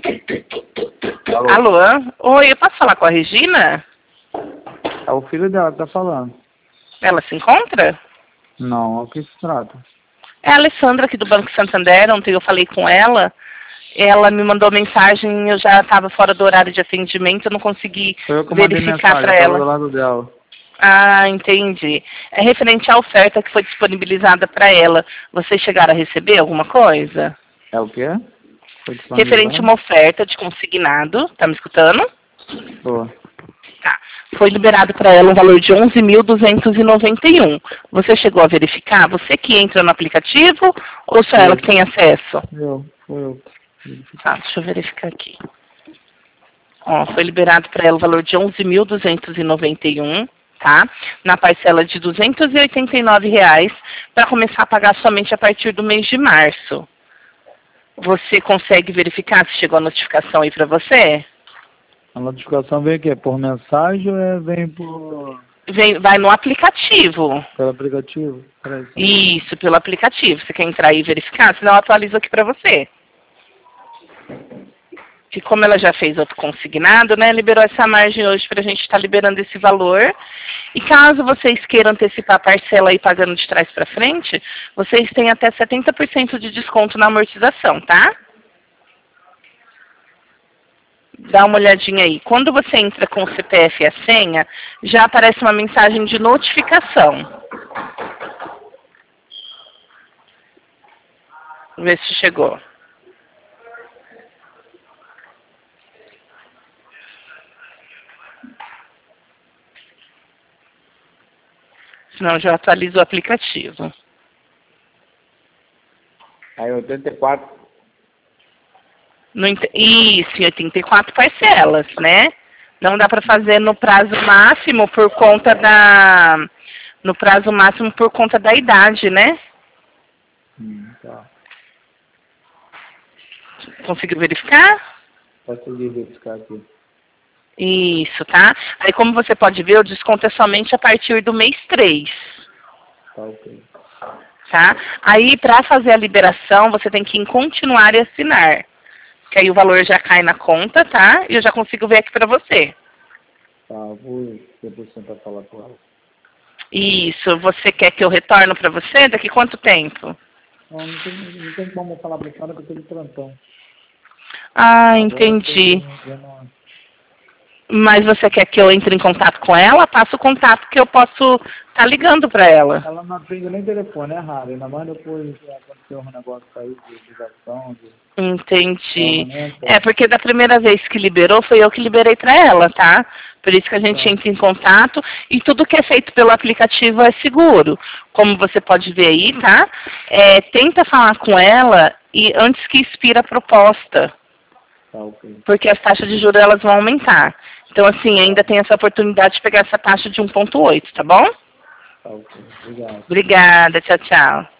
Alô? Oi, eu posso falar com a Regina? É o filho dela que tá falando. Ela se encontra? Não, o que se trata? É a Alessandra aqui do Banco Santander, ontem eu falei com ela. Ela me mandou mensagem, eu já estava fora do horário de atendimento, eu não consegui Foi eu que mandei verificar mensagem, para eu tava ela. do lado dela. Ah, entendi. É referente à oferta que foi disponibilizada para ela. Vocês chegaram a receber alguma coisa? É o quê? Foi Referente a disponibilizado? uma oferta de consignado, tá me escutando? Tô. Tá. Foi liberado para ela um valor de 11.291. Você chegou a verificar? Você que entra no aplicativo ou só ela que tem acesso? Foi eu. Tá, deixa eu verificar aqui. Ó, foi liberado para ela o valor de 11.291, tá? Na parcela de R$ 289 para começar a pagar somente a partir do mês de março. Você consegue verificar se chegou a notificação aí para você? A notificação vem aqui, por mensagem ou vem Vai no aplicativo. pelo aplicativo? Peraí, só. Isso, pelo aplicativo. Você quer entrar aí e verificar? Senão eu atualizo aqui para você. Que como ela já fez outro consignado, né, liberou essa margem hoje para a gente estar liberando esse valor. E caso vocês queiram antecipar a parcela aí pagando de trás para frente, vocês têm até 70% de desconto na amortização, tá? Dá uma olhadinha aí. Quando você entra com o CPF e a senha, já aparece uma mensagem de notificação. Vê se chegou. Senão já atualizo o aplicativo. Aí 84. Isso, em 84 parcelas, né? Não dá para fazer no prazo máximo por conta da... No prazo máximo por conta da idade, né? Tá. Conseguiu verificar? Consegui verificar aqui. Isso, tá? Aí como você pode ver, o desconto é somente a partir do mês 3. Tá ok. Tá? Aí para fazer a liberação, você tem que ir em continuar e assinar. Que aí o valor já cai na conta, tá? E eu já consigo ver aqui para você. Tá, vou depois tentar falar com ela. Isso, você quer que eu retorno para você? Daqui quanto tempo? Não tem como falar pra senhora que eu tô de plantão. Ah, entendi. Mas você quer que eu entre em contato com ela? Passa o contato que eu posso estar ligando para ela. Ela não atende nem telefone, é raro. Ainda mais depois que aconteceu um negócio aí de ligação. Entendi. É, porque da primeira vez que liberou, foi eu que liberei para ela, tá? Por isso que a gente entra em contato. E tudo que é feito pelo aplicativo é seguro. Como você pode ver aí, tá? Tenta falar com ela e antes que expire a proposta. Tá, ok. Porque as taxas de juros elas vão aumentar. Então, assim, ainda tem essa oportunidade de pegar essa taxa de 1,8, tá bom? Tá, ok. Obrigado. Obrigada, tchau, tchau.